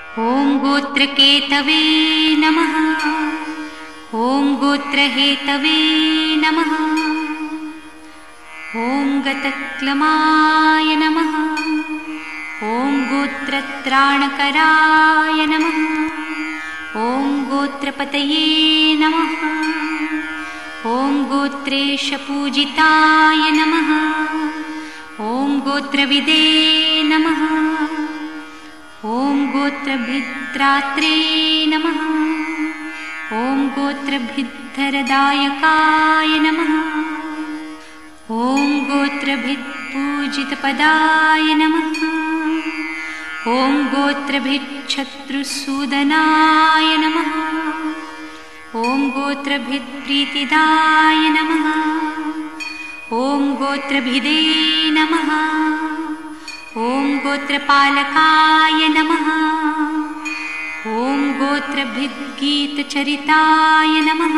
ॐ गोत्रकेतवे नमः। ॐ गोत्रहेतवे नमः। ॐ गतक्लमाय नमः। ॐ गोत्रत्राणकराय नमः। ॐ गोत्रपतये नमः। ॐ गोत्रेशपूजिताय नमः। ॐ गोत्रविदे नमः। ॐ गोत्रभिद्रात्रे नमः। ॐ गोत्रभिद्धरदायकाय नमः। ॐ गोत्रभित्पूजितपदाय नमः। ॐ गोत्रभिच्छत्रुसूदनाय नमः। ॐ गोत्रभित्प्रीतिदाय नमः। ॐ गोत्रभिदे नमः। ॐ गोत्रपालकाय नमः। ॐ गोत्रभिद्गीतचरिताय नमः।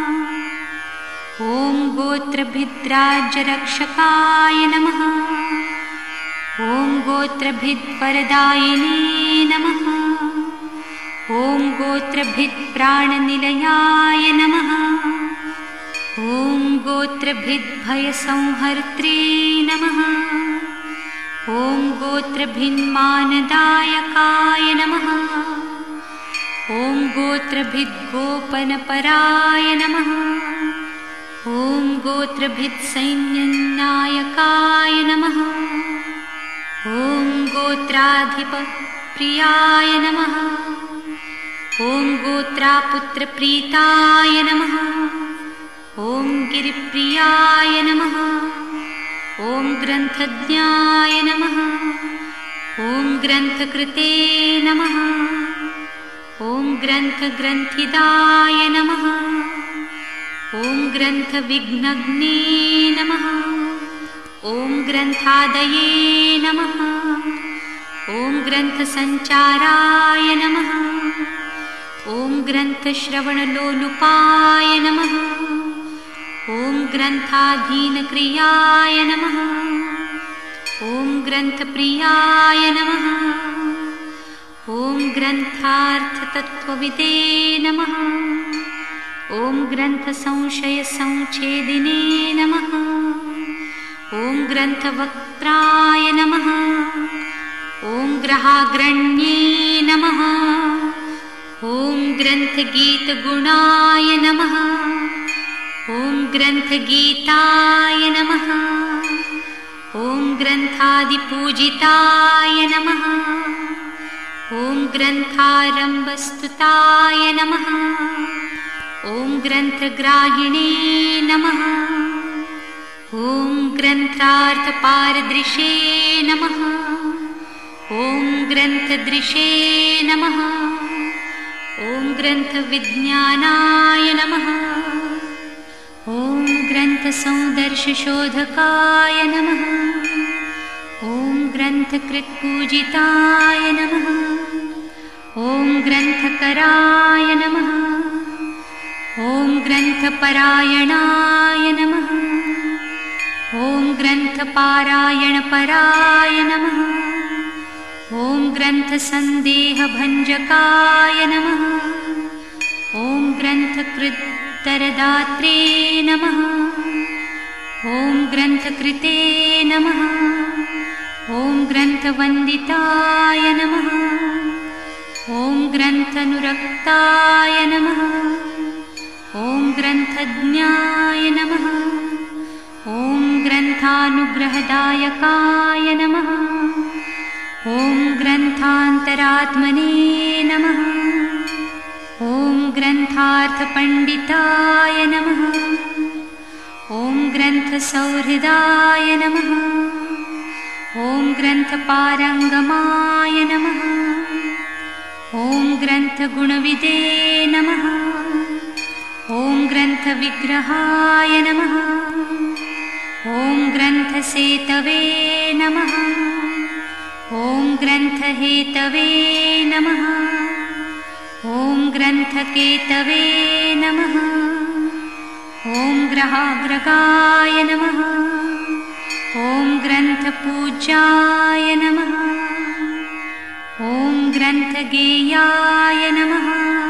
ॐ गोत्रभिद्राज्यरक्षकाय नमः। ॐ गोत्रभिद्वरदायिने नमः। ॐ गोत्रभित्प्राणनिलयाय नमः। ॐ गोत्रभिद्भयसंहर्त्रे नमः। ॐ गोत्रभिन्मानदायकाय नमः। ॐ गोत्रभिद्गोपनपराय नमः। ॐ गोत्रभित्सैन्यनायकाय नमः। ॐ गोत्राधिपप्रियाय नमः। ॐ गोत्रापुत्रप्रीताय नमः। ॐ गिरिप्रियाय नमः। ॐ ग्रन्थज्ञाय नमः। ॐ ग्रन्थकृते नमः। ॐ ग्रन्थग्रन्थिदाय नमः। ॐ ग्रन्थविघ्नघ्ने नमः। ॐ ग्रन्थादये नमः। ॐ ग्रन्थसञ्चाराय नमः। ॐ ग्रन्थश्रवणलोलुपाय नमः। ॐ ग्रन्थाधीनक्रियाय नमः। ॐ ग्रन्थप्रियाय नमः। ॐ ग्रन्थार्थतत्त्वविदे नमः। ॐ ग्रन्थसंशयसंच्छेदिने नमः। ॐ ग्रन्थवक्त्राय नमः। ॐ ग्रहाग्रण्ये नमः। ॐ ग्रन्थगीतगुणाय नमः। ॐ ग्रन्थगीताय नमः। ॐ ग्रन्थादिपूजिताय नमः। ॐ ग्रन्थारम्भस्तुताय नमः। ॐ ग्रन्थग्राहिणे नमः। ॐ ग्रन्थार्थपारदृशे नमः। ॐ ग्रन्थदृशे नमः। ॐ ग्रन्थविज्ञानाय नमः। ॐ ग्रन्थसौदर्शशोधकाय नमः। ॐ ग्रन्थकृत्पूजिताय नमः। ॐ ग्रन्थकराय नमः। ॐ ग्रन्थपरायणाय नमः। ॐ ग्रन्थपारायणपराय नमः। ॐ ग्रन्थसन्देहभञ्जकाय नमः। ॐ ग्रन्थकृत्तरदात्रे नमः। ॐ ग्रन्थकृते नमः। ॐ ग्रन्थवन्दिताय नमः। ॐ ग्रन्थनुरक्ताय नमः। ॐ ग्रन्थज्ञाय नमः। ॐ ग्रन्थानुग्रहदायकाय नमः। ॐ ग्रन्थान्तरात्मने नमः। ॐ ग्रन्थार्थपण्डिताय नमः। ॐ ग्रन्थसौहृदाय नमः। ॐ ग्रन्थपारङ्गमाय नमः। ॐ ग्रन्थगुणविदे नमः। ॐ ग्रन्थविग्रहाय नमः। ॐ ग्रन्थसेतवे नमः। ॐ ग्रन्थहेतवे नमः। ॐ ग्रन्थकेतवे नमः। ॐ ग्रहाग्रगाय नमः। ॐ ग्रन्थपूज्याय नमः। ॐ ग्रन्थगेयाय नमः।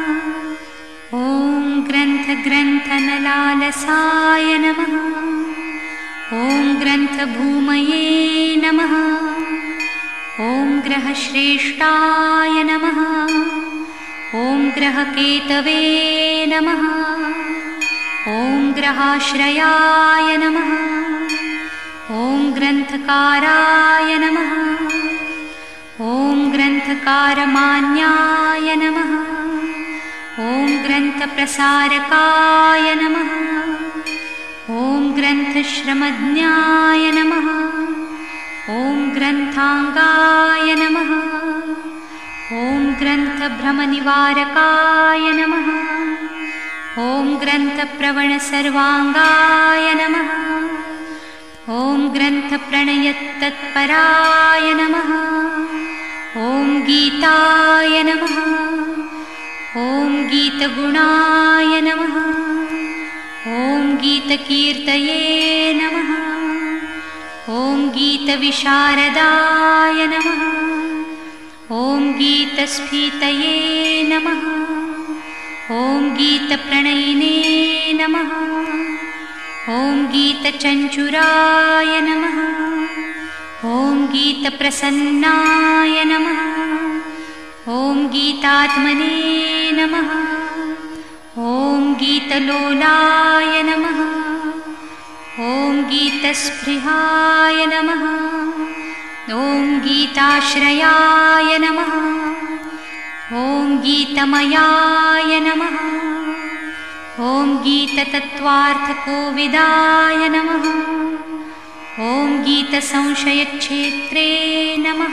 ॐ ग्रन्थनलालसाय नमः। ॐ ग्रन्थभूमये नमः। ॐ ग्रहश्रेष्ठाय नमः। ॐ ग्रहकेतवे नमः। ॐ ग्रहाश्रयाय नमः। ॐ ग्रन्थकाराय नमः। ॐ ग्रन्थकारमान्याय नमः। ॐ ग्रन्थप्रसारकाय नमः। ॐ ग्रन्थश्रमज्ञाय नमः। ॐ ग्रन्थाङ्गाय नमः। ॐ ग्रन्थभ्रमनिवारकाय नमः। ॐ ग्रन्थप्रवणसर्वाङ्गाय नमः। ॐ ग्रन्थप्रणयतत्पराय नमः। ॐ गीताय नमः। ॐ गीतगुणाय नमः। ॐ गीतकीर्तये नमः। ॐ गीतविशारदाय नमः। ॐ गीतस्फीतये नमः। ॐ गीतप्रणयिने नमः। ॐ गीतचञ्चुराय नमः। ॐ गीतप्रसन्नाय नमः। ॐ गीतात्मने नमः। ॐ गीतलोलाय नमः। ॐ गीतस्पृहाय नमः। ॐ गीताश्रयाय नमः। ॐ गीतमयाय नमः। ॐ गीततत्त्वार्थकोविदाय नमः। ॐ गीतसंशयक्षेत्रे नमः।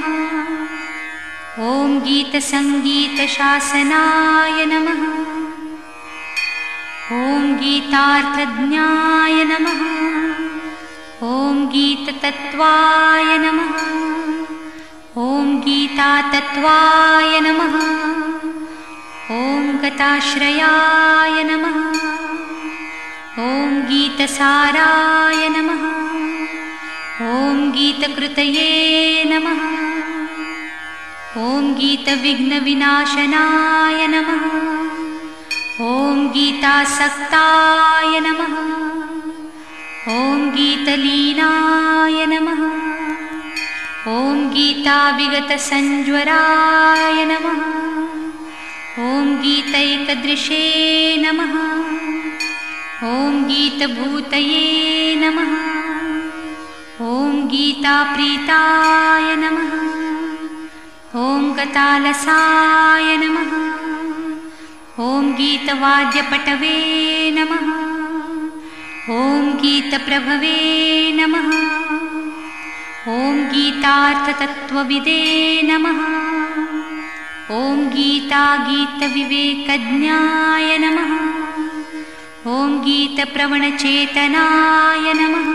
ॐ गीतसङ्गीतशासनाय नमः। ॐ गीतार्थज्ञाय नमः। ॐ गीततत्त्वाय नमः। ॐ गीतातत्त्वाय नमः। ॐ गताश्रयाय नमः। ॐ गीतसाराय नमः। ॐ गीतकृतये नमः। ॐ गीतविघ्नविनाशनाय नमः। ॐ गीतासक्ताय नमः। ॐ गीतलीनाय नमः। ॐ गीताविगतसञ्ज्वराय नमः। ॐ गीतैकदृशे नमः। ॐ गीतभूतये नमः। ॐ गीताप्रीताय नमः। ॐ गतालसाय नमः। ॐ गीतवाद्यपटवे नमः। ॐ गीतप्रभवे नमः। ॐ गीतार्थतत्त्वविदे नमः। ॐ गीतविवेकज्ञाय नमः। ॐ गीतप्रवणचेतनाय नमः।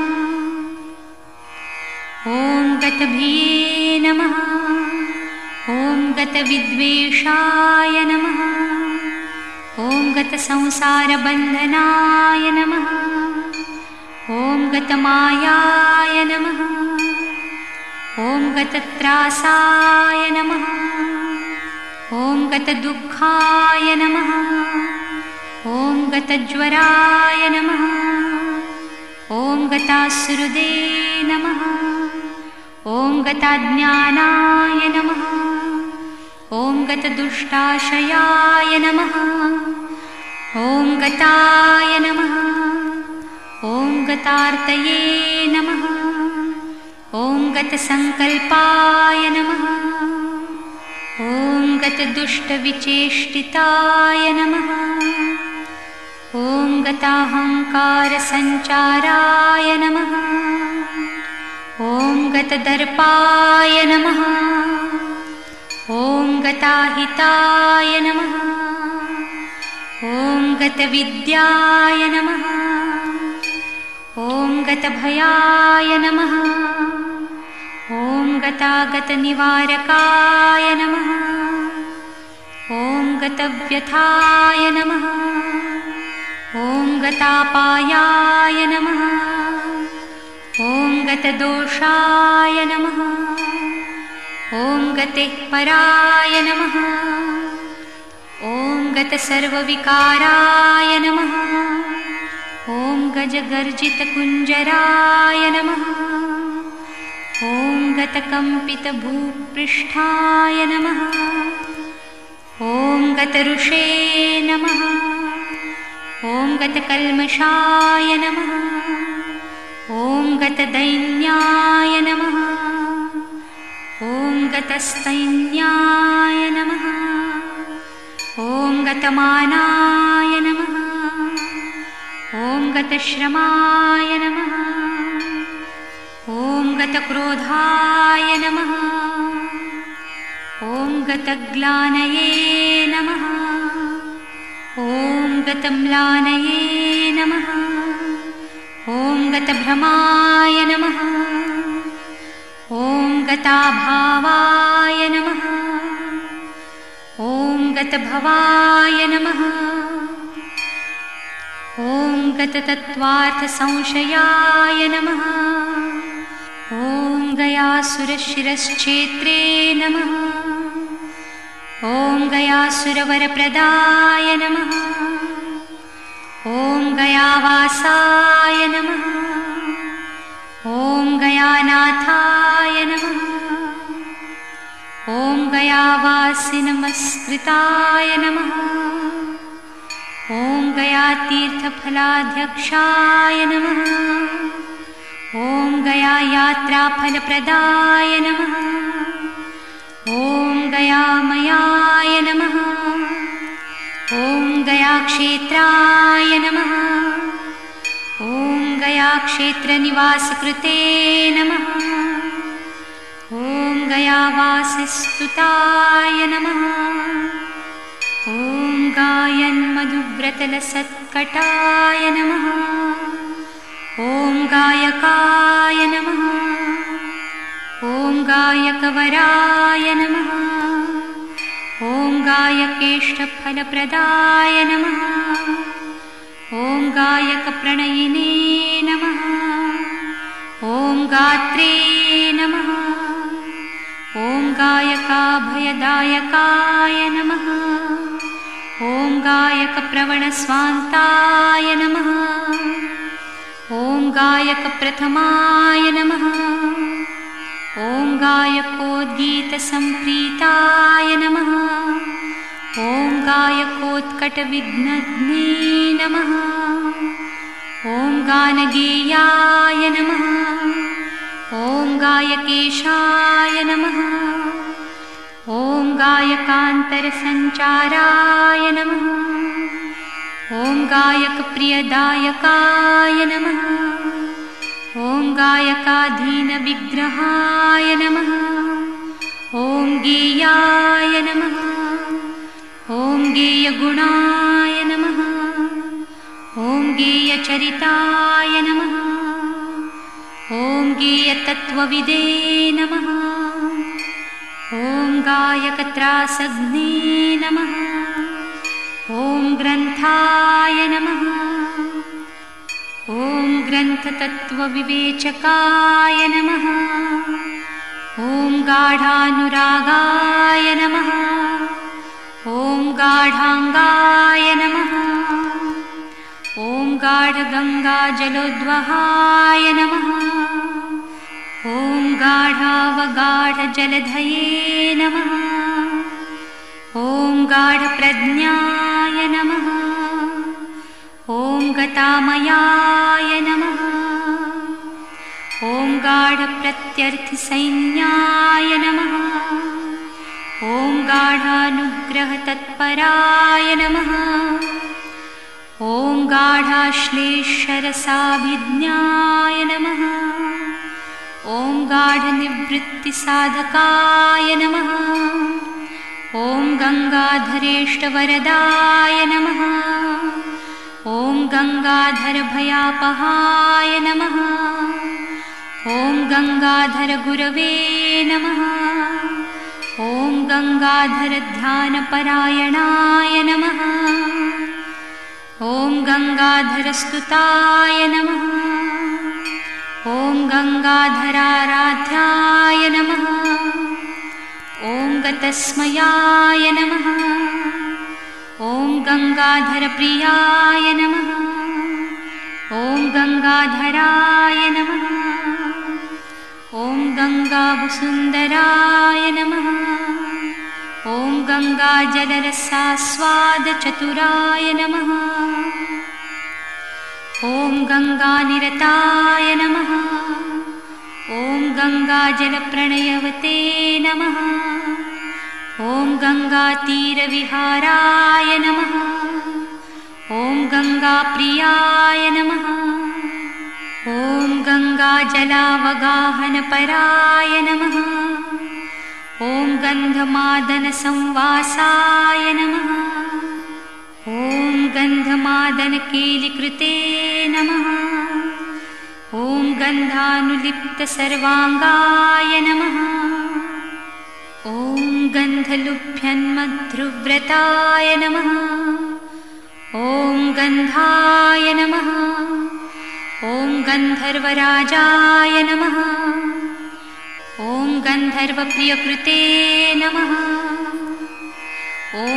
ॐ गतभिये नमः। ॐ गतविद्वेषाय नमः। ॐ गतसंसारबन्धनाय नमः। ॐ गतमायाय नमः। ॐ गतत्रासाय नमः। ॐ गतदुःखाय नमः। ॐ गतज्वराय नमः। ॐ गतासुहृदे नमः। ॐ गताज्ञानाय नमः। ॐ गतदुष्टाशयाय नमः। ॐ गताय नमः। ॐ गतार्तये नमः। ॐ गतसङ्कल्पाय नमः। ॐ गतदुष्टविचेष्टिताय नमः। ॐ गताहङ्कारसञ्चाराय नमः। ॐ गतदर्पाय नमः। ॐ गताहिताय नमः। ॐ गतविद्याय नमः। ॐ गतभयाय नमः। ॐ गतागतनिवारकाय नमः। ॐ गतव्यथाय नमः। ॐ गतापायाय नमः। ॐ गतदोषाय नमः। ॐ गतेः पराय नमः। ॐ गतसर्वविकाराय नमः। ॐ गजगर्जितकुञ्जराय नमः। ॐ गतकम्पितभूपृष्ठाय नमः। ॐ गतऋषे नमः। ॐ गतकल्मषाय नमः। ॐ गतदैन्याय नमः। ॐ गतस्तैन्याय नमः। ॐ गतमानाय नमः। ॐ गतश्रमाय नमः। ॐ गतक्रोधाय नमः। ॐ गतग्लानये नमः। ॐ गतम्लानये नमः। ॐ गतभ्रमाय नमः। ॐ गताभावाय नमः। ॐ गतभवाय नमः। ॐ गततत्त्वार्थसंशयाय नमः। ॐ गयासुरशिरश्छेत्रे नमः। ॐ गयासुरवरप्रदाय नमः। ॐ गयावासाय नमः। ॐ गयानाथाय नमः। ॐ गयावासिनमस्कृताय नमः। ॐ गयातीर्थफलाध्यक्षाय नमः। ॐ गयायात्राफलप्रदाय नमः। ॐ गयामयाय नमः। ॐ गयाक्षेत्राय नमः। ॐ गयाक्षेत्रनिवासकृते नमः। ॐ गयावासिस्तुताय नमः। ॐ गायन्मधुव्रतलसत्कटाय नमः। ॐ गायकाय नमः। ॐ गायकवराय नमः। ॐ गायकेष्टफलप्रदाय नमः। ॐ गायकप्रणयिने नमः। ॐ गात्रे नमः। ॐ गायकाभयदायकाय नमः। ॐ गायकप्रवणस्वान्ताय नमः। ॐ गायकप्रथमाय नमः। ॐ गायकोद्गीतसम्प्रीताय नमः। ॐ गायकोत्कटविघ्नघ्ने नमः। ॐ गानगेयाय नमः। ॐ गायकेशाय नमः। ॐ गायकान्तरसञ्चाराय नमः। ॐ गायकप्रियदायकाय नमः। ॐ गायकाधीनविग्रहाय नमः। ॐ गेयाय नमः। ॐ गेयगुणाय नमः। ॐ गेयचरिताय नमः। ॐ गेयतत्त्वविदे नमः। ॐ गायकत्रासघ्ने नमः। ॐ ग्रन्थाय नमः। ॐ ग्रन्थतत्त्वविवेचकाय नमः। ॐ गाढानुरागाय नमः। ॐ गाढाङ्गाय नमः। ॐ गाढगङ्गाजलोद्वहाय नमः। ॐ गाढावगाढजलधये नमः। ॐ गाढप्रज्ञाय नमः। ॐ गतामयाय नमः। ॐ गाढप्रत्यर्थिसैन्याय नमः। ॐ गाढानुग्रहतत्पराय नमः। ॐ गाढाश्लेषरसाभिज्ञाय नमः। ॐ गाढनिवृत्तिसाधकाय नमः। ॐ गङ्गाधरेष्टवरदाय नमः। ॐ गङ्गाधरभयापहाय नमः। ॐ गङ्गाधरगुरवे नमः। ॐ गङ्गाधरध्यानपरायणाय नमः। ॐ गङ्गाधरस्तुताय नमः। ॐ गङ्गाधराराध्याय नमः। ॐ गतस्मयाय नमः। ॐ गङ्गाधरप्रियाय नमः। ॐ गङ्गाधराय नमः। ॐ गङ्गाभुसुन्दराय नमः। ॐ गङ्गाजलरसास्वादचतुराय नमः। ॐ गङ्गानिरताय नमः। ॐ गङ्गाजलप्रणयवते नमः। ॐ गङ्गातीरविहाराय नमः। ॐ गङ्गाप्रियाय नमः। ॐ गङ्गाजलावगाहनपराय नमः। ॐ गन्धमादनसंवासाय नमः। ॐ गन्धमादनकेलिकृते नमः। ॐ गन्धानुलिप्तसर्वाङ्गाय नमः। ॐ गन्धलुभ्यन्मध्रुव्रताय नमः। ॐ गन्धाय नमः। ॐ गन्धर्वराजाय नमः। ॐ गन्धर्वप्रियकृते नमः। ॐ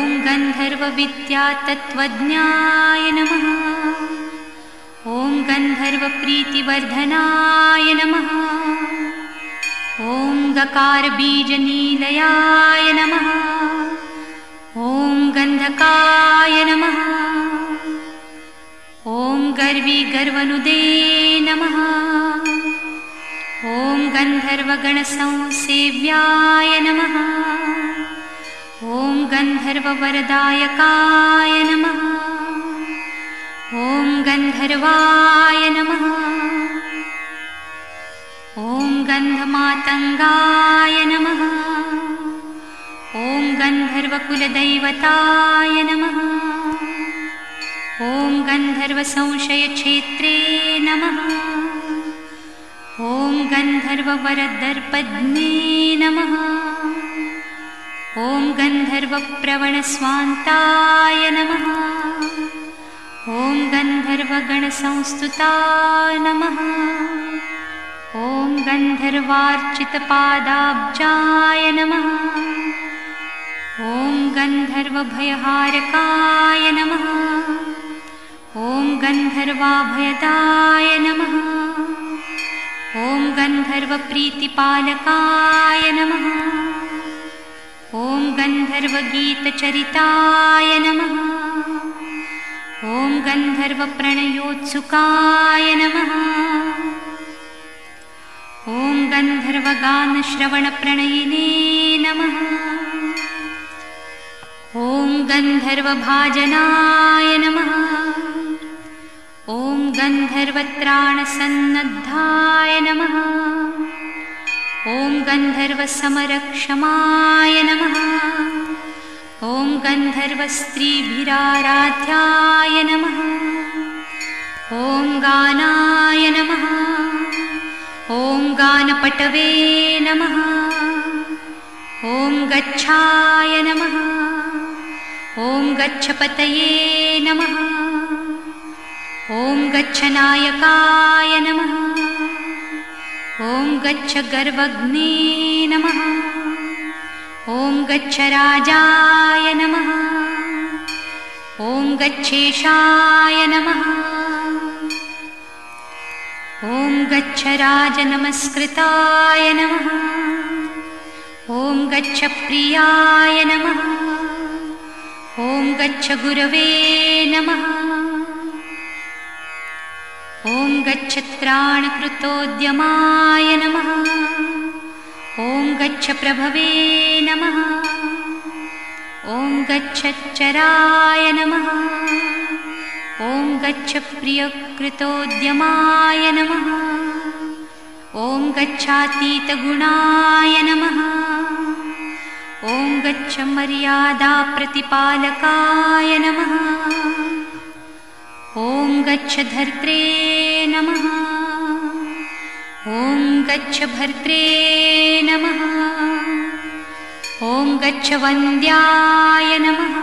गन्धर्वविद्यातत्त्वज्ञाय नमः। ॐ गन्धर्वप्रीतिवर्धनाय नमः। ॐ गकारबीजनीलयाय नमः। ॐ गन्धकाय नमः। ॐ गर्वीगर्वनुदे नमः। ॐ गन्धर्वगणसंसेव्याय नमः। ॐ गन्धर्ववरदायकाय नमः। ॐ गन्धर्वाय नमः। ॐ गन्धमातङ्गाय नमः। ॐ गन्धर्वकुलदैवताय नमः। ॐ गन्धर्वसंशयक्षेत्रे नमः। ॐ गन्धर्ववरदर्पज्ञे नमः। ॐ गन्धर्वप्रवणस्वान्ताय नमः। ॐ गन्धर्वगणसंस्तुताय नमः। ॐ गन्धर्वार्चितपादाब्जाय नमः। ॐ गन्धर्वभयहारकाय नमः। ॐ गन्धर्वाभयदाय नमः। ॐ गन्धर्वप्रीतिपालकाय नमः। ॐ गन्धर्वगीतचरिताय नमः। ॐ गन्धर्वप्रणयोत्सुकाय नमः। ॐ गन्धर्वगानश्रवणप्रणयिने नमः। ॐ गन्धर्वभाजनाय नमः। ॐ गन्धर्वत्राणसन्नद्धाय नमः। ॐ गन्धर्वसमरक्षमाय नमः। ॐ गन्धर्वस्त्रीभिराराध्याय नमः। ॐ गानाय नमः। ॐ गानपटवे नमः। ॐ गच्छाय नमः। ॐ गच्छपतये नमः। ॐ गच्छनायकाय नमः। ॐ गच्छगर्वग्ने नमः। ॐ गच्छराजाय नमः। ॐ गच्छेशाय नमः। ॐ गच्छराजनमस्कृताय नमः। ॐ गच्छप्रियाय नमः। ॐ गच्छगुरवे नमः। ॐ गच्छत्राणकृतोद्यमाय नमः। ॐ गच्छप्रभवे नमः। ॐ गच्छच्चराय नमः। ॐ गच्छप्रियकृतोद्यमाय नमः। ॐ गच्छातीतगुणाय नमः। ॐ गच्छमर्यादाप्रतिपालकाय नमः। ॐ गच्छधर्त्रे नमः। ॐ गच्छभर्त्रे नमः। ॐ गच्छवन्द्याय नमः।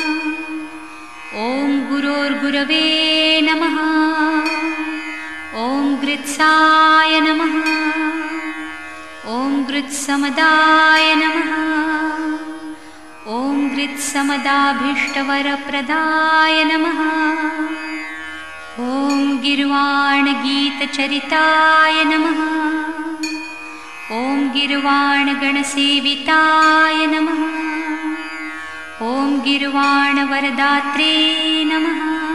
ॐ गुरोर्गुरवे नमः। ॐ गृत्साय नमः। ॐ गृत्समदाय नमः। सुहृत्समदाभीष्टवरप्रदाय नमः। ॐ गिर्वाणगीतचरिताय नमः। ॐ गिर्वाणगणसेविताय नमः। ॐ गिर्वाणवरदात्रे नमः।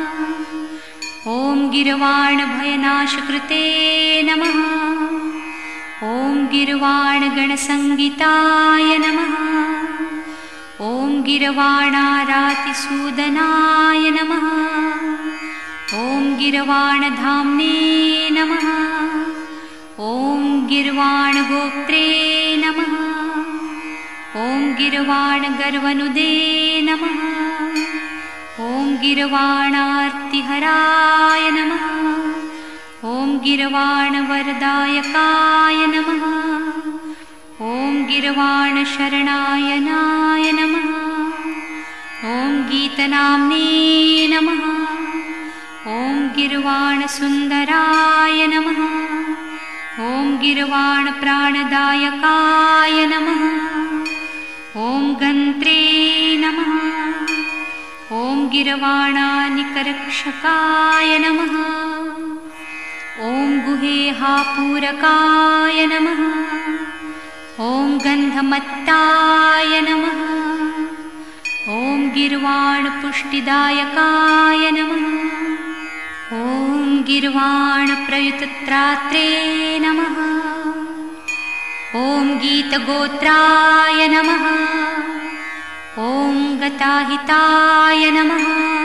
ॐ गिर्वाणभयनाशकृते नमः। ॐ गिर्वाणगणसंगिताय नमः। ॐ गिर्वाणारातिसूदनाय नमः। ॐ गिर्वाणधाम्ने नमः। ॐ गिर्वाणगोप्त्रे नमः। ॐ गिर्वाणगर्वनुदे नमः। ॐ गिर्वाणार्तिहराय नमः। ॐ गिर्वाणवरदायकाय नमः। ॐ गिर्वाणशरणायनाय नमः। ॐ गीतनाम्ने नमः। ॐ गिर्वाणसुन्दराय नमः। ॐ गिर्वाणप्राणदायकाय नमः। ॐ गन्त्रे नमः। ॐ गिर्वाणानिकरक्षकाय नमः। ॐ गुहेहापूरकाय नमः। ॐ गन्धमत्ताय नमः। ॐ गिर्वाणपुष्टिदायकाय नमः। ॐ गिर्वाणप्रयुतत्रात्रे नमः। ॐ गीतगोत्राय नमः। ॐ गताहिताय नमः।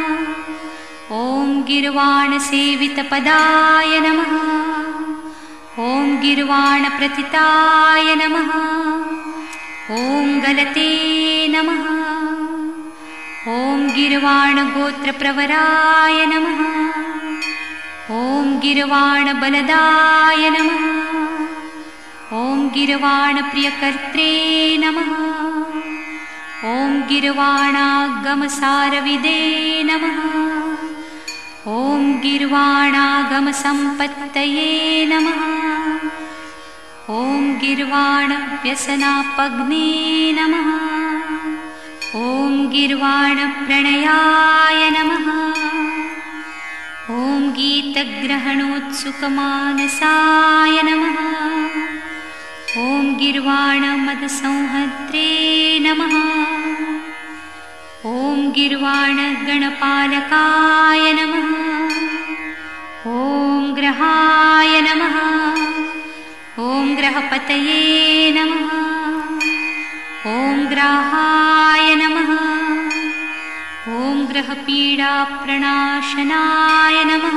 ॐ गिर्वाणसेवितपदाय नमः। ॐ गिर्वाणप्रथिताय नमः। ॐ गलते नमः। ॐ गिर्वाणगोत्रप्रवराय नमः। ॐ गिर्वाणबलदाय नमः। ॐ गिर्वाणप्रियकर्त्रे नमः। ॐ गिर्वाणागमसारविदे नमः। ॐ गिर्वाणागमसम्पत्तये नमः। ॐ गिर्वाणव्यसनापग्ने नमः। ॐ गिर्वाणप्रणयाय नमः। ॐ गीतग्रहणोत्सुकमानसाय नमः। ॐ गिर्वाणमदसंहर्त्रे नमः। ॐ गिर्वाणगणपालकाय नमः। ॐ ग्रहाय नमः। ॐ ग्रहपतये नमः। ॐ ग्राहाय नमः। ॐ ग्रहपीडाप्रणाशनाय नमः।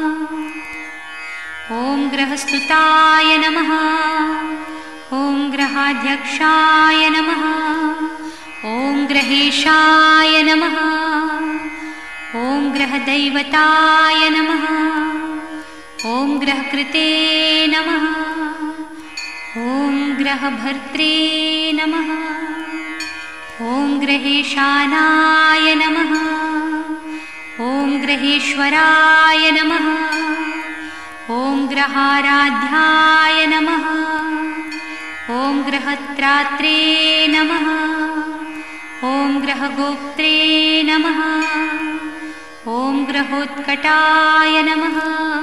ॐ ग्रहस्तुताय नमः। ॐ ग्रहाध्यक्षाय नमः। ॐ ग्रहेशाय नमः। ॐ ग्रहदैवताय नमः। ॐ ग्रहकृते नमः। ॐ ग्रहभर्त्रे नमः। ॐ ग्रहेशानाय नमः। ॐ ग्रहेश्वराय नमः। ॐ ग्रहाराध्याय नमः। ॐ ग्रहत्रात्रे नमः। ॐ ग्रहगोप्त्रे नमः। ॐ ग्रहोत्कटाय नमः।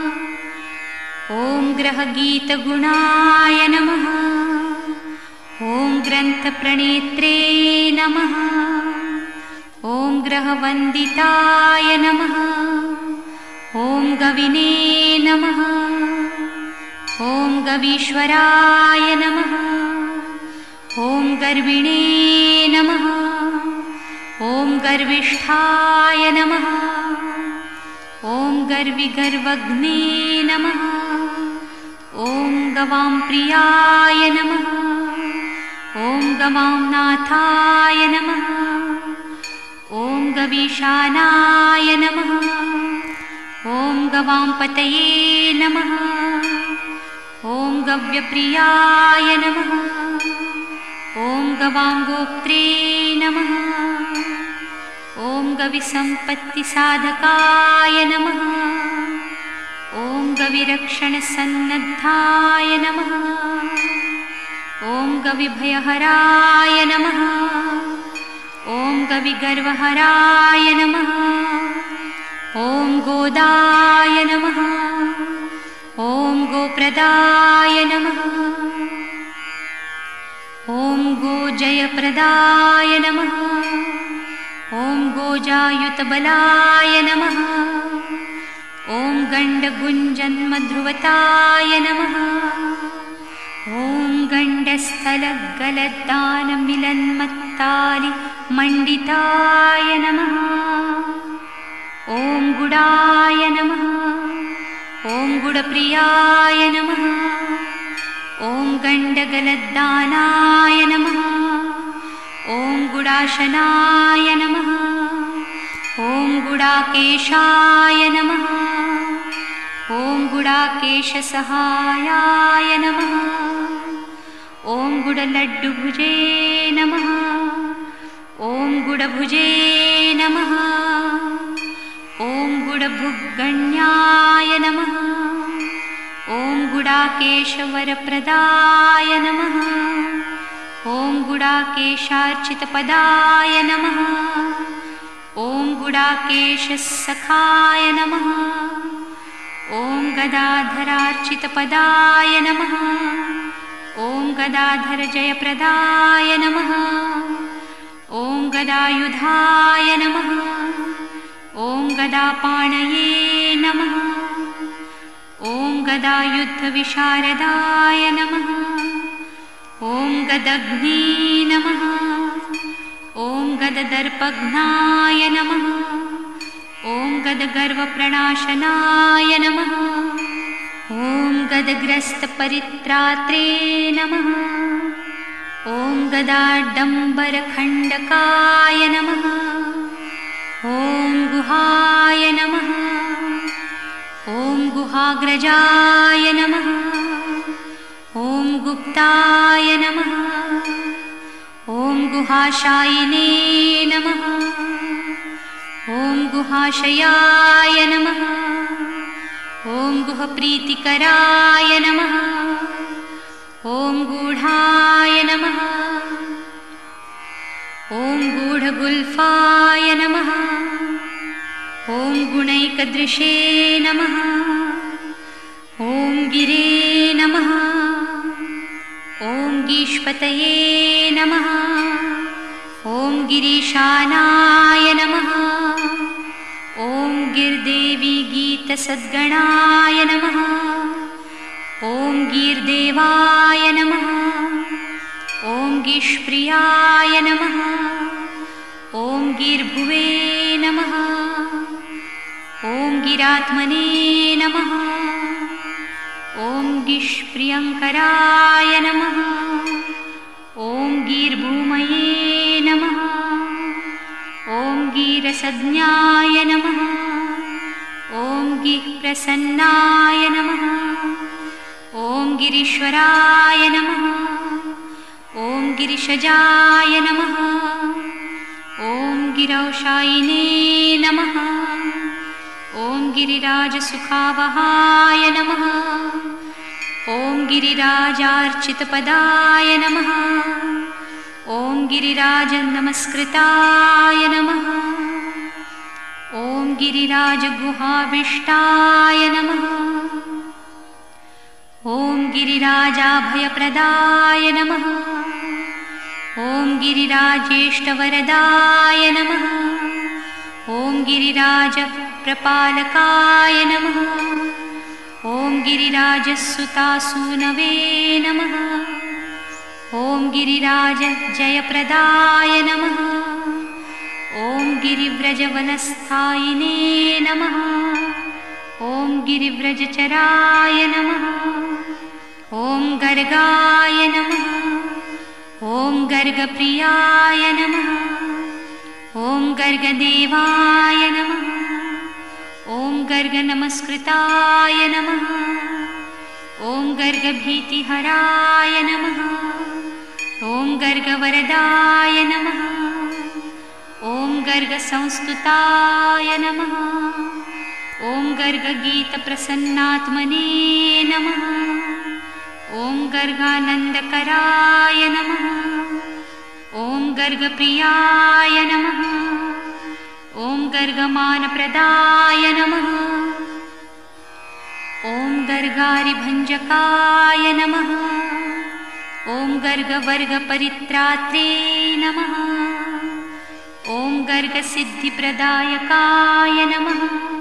ॐ ग्रहगीतगुणाय नमः। ॐ ग्रन्थप्रणेत्रे नमः। ॐ ग्रहवन्दिताय नमः। ॐ गविने नमः। ॐ गवीश्वराय नमः। ॐ गर्विणे नमः। ॐ गर्विष्ठाय नमः। ॐ गर्विगर्वग्ने नमः। ॐ गवां प्रियाय नमः। ॐ गवां नाथाय नमः। ॐ गवीशानाय नमः। ॐ गवां पतये नमः। ॐ गव्यप्रियाय नमः। ॐ गवां गोप्त्रे नमः। ॐ गविसम्पत्तिसाधकाय नमः। ॐ गविरक्षणसन्नद्धाय नमः। ॐ गविभयहराय नमः। ॐ गविगर्वहराय नमः। ॐ गोदाय नमः। ॐ गोप्रदाय नमः। ॐ गोजयप्रदाय नमः। ॐ गोजायुतबलाय नमः। ॐ गण्डगुञ्जन्मध्रुवताय नमः। ॐ गण्डस्थलगलदानमिलन्मत्तालिमण्डिताय नमः। ॐ गुडाय नमः। ॐ गुडप्रियाय नमः। ॐ गण्डगलद्दानाय नमः। ॐ गुडाशनाय नमः। ॐ गुडाकेशाय नमः। ॐ गुडाकेशसहायाय नमः। ॐ गुडलड्डुभुजे नमः। ॐ गुडभुजे नमः। ॐ गुडभुग्गण्याय नमः। ॐ गुडाकेशवरप्रदाय नमः। ॐ गुडाकेशार्चितपदाय नमः। ॐ गुडाकेशसखाय नमः। ॐ गदाधरार्चितपदाय नमः। ॐ गदाधरजयप्रदाय नमः। ॐ गदायुधाय नमः। ॐ गदापाणये नमः। ॐ गदायुद्धविशारदाय नमः। ॐ गदग्ने नमः। ॐ गददर्पघ्नाय नमः। ॐ गदगर्वप्रणाशनाय नमः। ॐ गदग्रस्तपरित्रात्रे नमः। ॐ गदाडम्बरखण्डकाय नमः। ॐ गुहाय नमः। ॐ गुहाग्रजाय नमः। ॐ गुप्ताय नमः। ॐ गुहाशायिने नमः। ॐ गुहाशयाय नमः। ॐ गुहप्रीतिकराय नमः। ॐ गूढाय नमः। ॐ गूढगुल्फाय नमः। ॐ गुणैकदृशे नमः। ॐ गिरे नमः। ॐ गीष्पतये नमः। ॐ गिरीशानाय नमः। ॐ गिर्देवी गीतसद्गणाय नमः। ॐ गीर्देवाय नमः। ॐ गीष्प्रियाय नमः। ॐ गीर्भुवे नमः। ॐ गिरात्मने नमः। ॐ गीष्प्रियङ्कराय नमः। ॐ गीर्भूमये नमः। ॐ गीरसज्ञाय नमः। ॐ गीःप्रसन्नाय नमः। ॐ गिरीश्वराय नमः। ॐ गिरिशजाय नमः। ॐ गिरौशायिने नमः। ॐ गिरिराजसुखावहाय नमः। ॐ गिरिराजार्चितपदाय नमः। ॐ गिरिराजनमस्कृताय नमः। ॐ गिरिराजगुहाविष्टाय नमः। ॐ गिरिराजाभयप्रदाय नमः। ॐ गिरिराजेष्टवरदाय नमः। ॐ गिरिराजप्रपालकाय नमः। ॐ गिरिराजसुतासूनवे नमः। ॐ गिरिराजजयप्रदाय नमः। ॐ गिरिव्रजवनस्थायिने नमः। ॐ गिरिव्रजचराय नमः। ॐ गर्गाय नमः। ॐ गर्गप्रियाय नमः। ॐ गर्गदेवाय नमः। ॐ गर्गनमस्कृताय नमः। ॐ गर्गभीतिहराय नमः। ॐ गर्गवरदाय नमः। ॐ गर्गसंस्तुताय नमः। ॐ गर्गगीतप्रसन्नात्मने नमः। ॐ गर्गानन्दकराय नमः। ॐ गर्गप्रियाय नमः। ॐ गर्गमानप्रदाय नमः। ॐ गर्गारिभञ्जकाय नमः। ॐ गर्गवर्गपरित्रात्रे नमः। ॐ गर्गसिद्धिप्रदायकाय नमः।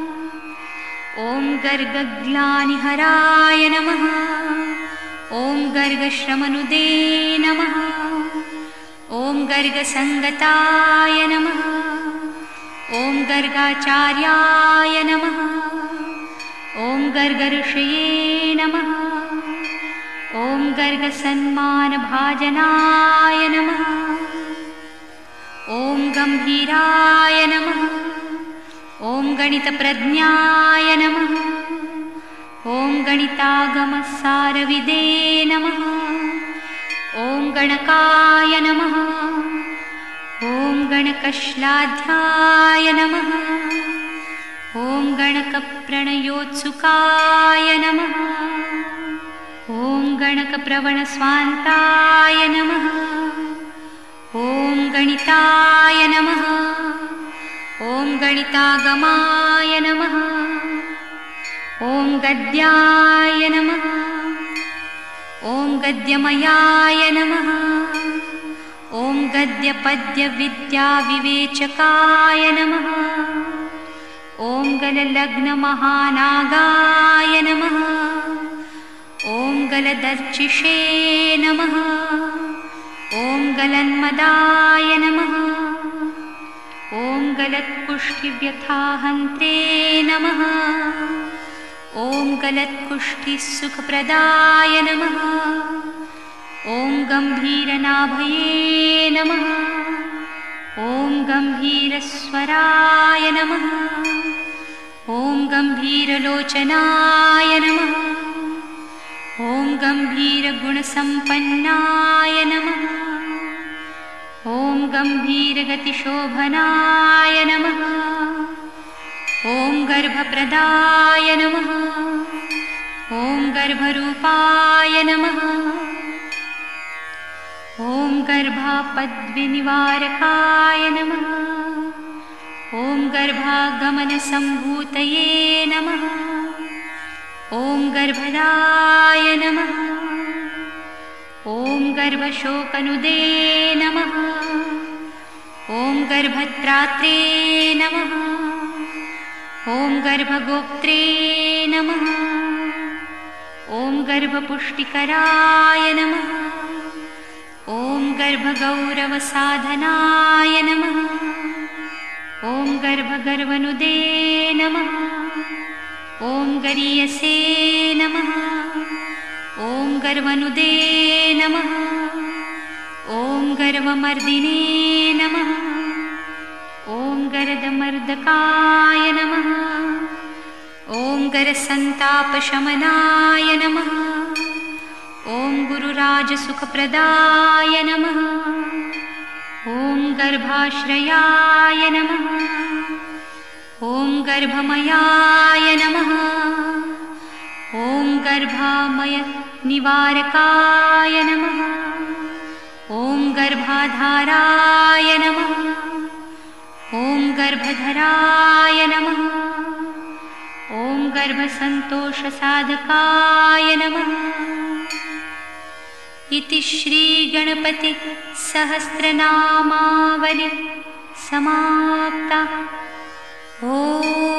ॐ गर्गग्लानिहराय नमः। ॐ गर्गश्रमनुदे नमः। ॐ गर्गसङ्गताय नमः। ॐ गर्गाचार्याय नमः। ॐ गर्गऋषये नमः। ॐ गर्गसन्मानभाजनाय नमः। ॐ गम्भीराय नमः। ॐ गणितप्रज्ञाय नमः। ॐ गणितागमसारविदे नमः। ॐ गणकाय नमः। ॐ गणकश्लाघ्याय नमः। ॐ गणकप्रणयोत्सुकाय नमः। ॐ गणकप्रवणस्वान्ताय नमः। ॐ गणिताय नमः। ॐ गणितागमाय नमः। ॐ गद्याय नमः। ॐ गद्यमयाय नमः। ॐ गद्यपद्यविद्याविवेचकाय नमः। ॐ गललग्नमहानागाय नमः। ॐ गलदर्चिषे नमः। ॐ गलन्मदाय नमः। ॐ गलत्कुष्ठिव्यथाहन्त्रे नमः। ॐ गलत्कुष्ठिसुखप्रदाय नमः। ॐ गम्भीरनाभये नमः। ॐ गम्भीरस्वराय नमः। ॐ गम्भीरलोचनाय नमः। ॐ गम्भीरगुणसम्पन्नाय नमः। ॐ गम्भीरगतिशोभनाय नमः। ॐ गर्भप्रदाय नमः। ॐ गर्भरूपाय नमः। ॐ गर्भापद्विनिवारकाय नमः। ॐ गर्भागमनसम्भूतये नमः। ॐ गर्भदाय नमः। ॐ गर्भशोकनुदे नमः। ॐ गर्भत्रात्रे नमः। ॐ गर्भगोप्त्रे नमः। ॐ गर्भपुष्टिकराय नमः। ॐ गर्भगौरवसाधनाय नमः। ॐ गर्भगर्वनुदे नमः। ॐ गरीयसे नमः। ॐ गर्वनुदे नमः। ॐ गर्वमर्दिने नमः। ॐ गरदमर्दकाय नमः। ॐ गरसन्तापशमनाय नमः। ॐ गुरुराजसुखप्रदाय नमः। ॐ गर्भाश्रयाय नमः। ॐ गर्भमयाय नमः। ॐ गर्भामयनिवारकाय नमः। ॐ गर्भाधाराय नमः। ॐ गर्भधराय नमः। ॐ गर्भसन्तोषसाधकाय नमः। इति श्रीगणपतिसहस्रनामावली समाप्ता। ॐ